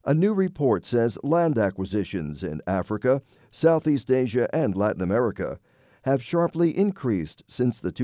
A new report says land acquisitions in Africa, Southeast Asia, and Latin America have sharply increased since the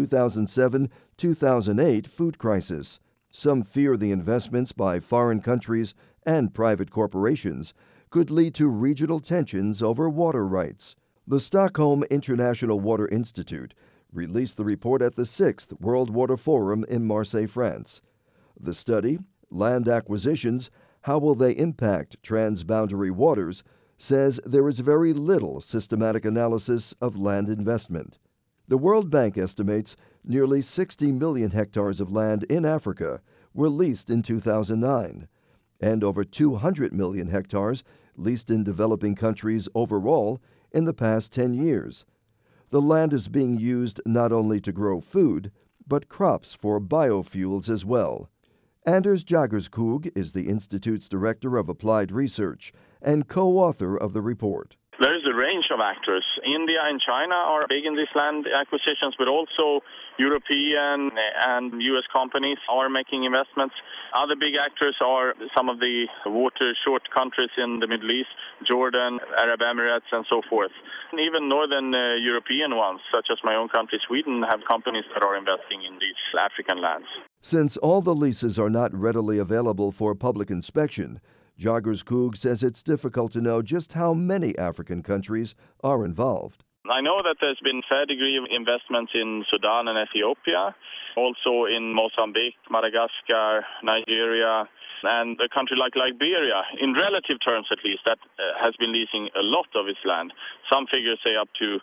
2007-2008 food crisis. Some fear the investments by foreign countries and private corporations could lead to regional tensions over water rights. The Stockholm International Water Institute released the report at the 6th World Water Forum in Marseille, France. The study, Land Acquisitions, How Will They Impact Transboundary Waters?, says there is very little systematic analysis of land investment. The World Bank estimates nearly 60 million hectares of land in Africa were leased in 2009, and over 200 million hectares leased in developing countries overall in the past 10 years. The land is being used not only to grow food, but crops for biofuels as well. Anders Jagerskog is the Institute's Director of Applied Research and co-author of the report. There is a range of actors. India and China are big in these land acquisitions, but also European and U.S. companies are making investments. Other big actors are some of the water-short countries in the Middle East, Jordan, Arab Emirates, and so forth. And even northern European ones, such as my own country, Sweden, have companies that are investing in these African lands. Since all the leases are not readily available for public inspection, Jagerskog says it's difficult to know just how many African countries are involved. I know that there's been a fair degree of investments in Sudan and Ethiopia, also in Mozambique, Madagascar, Nigeria, and a country like Liberia, in relative terms at least, that has been leasing a lot of its land. Some figures say up to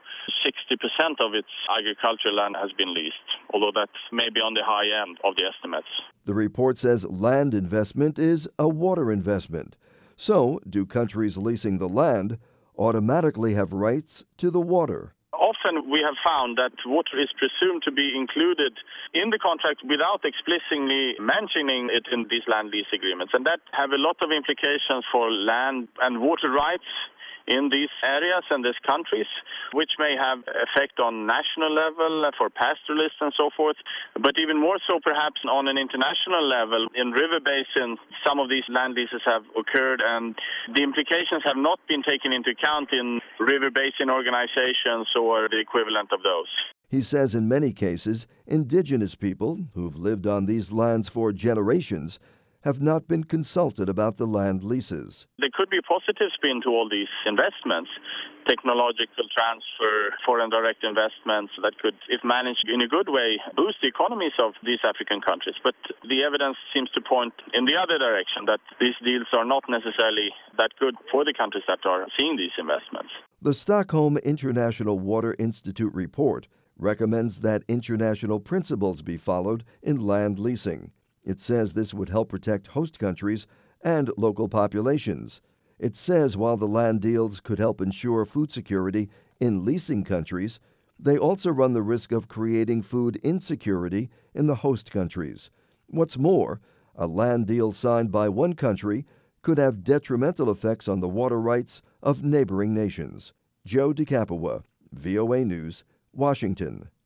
60% of its agricultural land has been leased, although that's maybe on the high end of the estimates. The report says land investment is a water investment. So, do countries leasing the land automatically have rights to the water? Often we have found that water is presumed to be included in the contract without explicitly mentioning it in these land lease agreements. And that have a lot of implications for land and water rights in these areas and these countries, which may have effect on national level for pastoralists and so forth, but even more so perhaps on an international level. In river basins, some of these land leases have occurred, and the implications have not been taken into account in river basin organizations or the equivalent of those. He says in many cases, indigenous people who've lived on these lands for generations have not been consulted about the land leases. There could be a positive spin to all these investments, technological transfer, foreign direct investments that could, if managed in a good way, boost the economies of these African countries. But the evidence seems to point in the other direction, that these deals are not necessarily that good for the countries that are seeing these investments. The Stockholm International Water Institute report recommends that international principles be followed in land leasing. It says this would help protect host countries and local populations. It says while the land deals could help ensure food security in leasing countries, they also run the risk of creating food insecurity in the host countries. What's more, a land deal signed by one country could have detrimental effects on the water rights of neighboring nations. Joe DeCapua, VOA News, Washington.